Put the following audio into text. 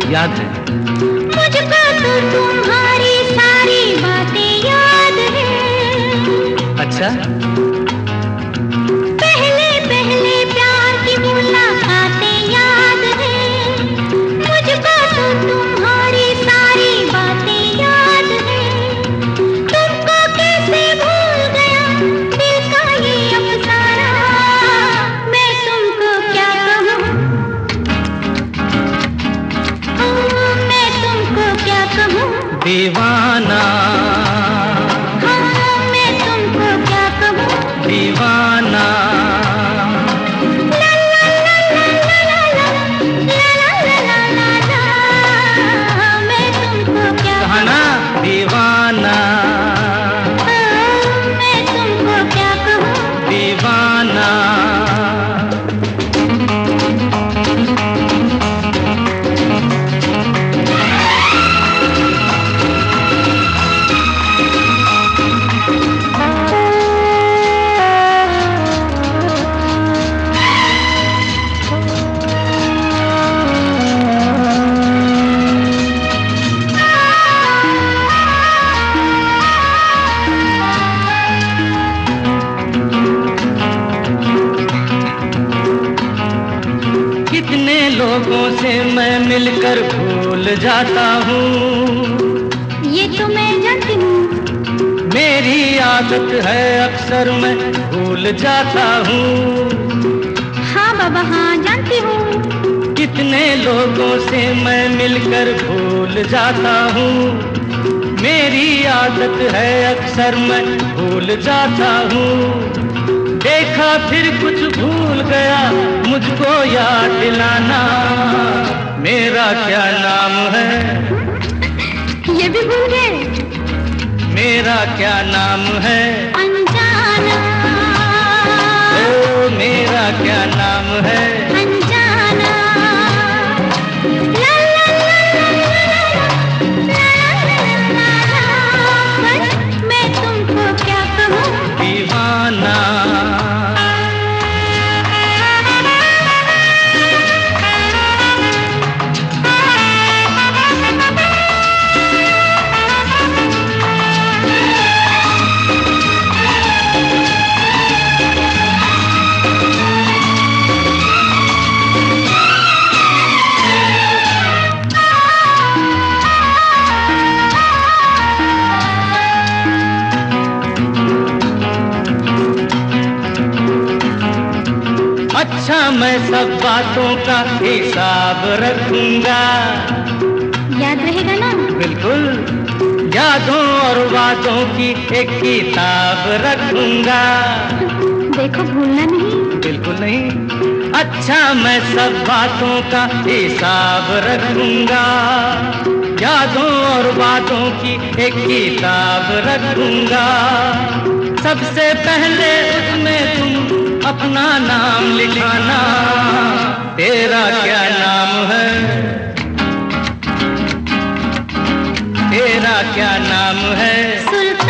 याद है। मुझको तो तुम्हारी सारी बातें याद है। अच्छा, पहले पहले प्यार की मुलाकातें याद है। मुझको तो तुम्हारी सारी बातें याद है। तुमको कैसे भूल गया दिल का ये अफसाना, मैं तुमको क्या कहूँ, मैं तुमको क्या कहूँ दीवाना, हाँ, मैं तुमको क्या कहूँ दीवाना। ला ला ला ला ला ला ला ला ला, मैं तुमको क्या कहा ना दीवाना, मैं तुमको क्या कहूँ दीवाना। कितने लोगों से मैं मिलकर भूल जाता हूँ, ये तो मैं जानती हूँ। मेरी आदत है अक्सर मैं भूल जाता हूँ। हाँ बाबा हाँ जानती हूँ। कितने लोगों से मैं मिलकर भूल जाता हूँ, मेरी आदत है अक्सर मैं भूल जाता हूँ। देखा फिर कुछ भूल गया, मुझको याद दिलाना, मेरा क्या नाम है, ये भी भूल गए मेरा क्या नाम है, अनजाना, ओ मेरा क्या नाम है, अनजाना। ला ला ला ला ला ला ला, बस मैं तुमको क्या कहूँ दीवाना। अच्छा मैं सब बातों का हिसाब रखूंगा, याद रहेगा ना। बिल्कुल, यादों और वादों की एक किताब रखूंगा, देखो भूलना नहीं। बिल्कुल नहीं। अच्छा मैं सब बातों का हिसाब रखूंगा, यादों और वादों की एक किताब रखूंगा। सबसे पहले उसमें तुम अपना नाम लिखाना, तेरा क्या नाम है, तेरा क्या नाम है, सुल्तान।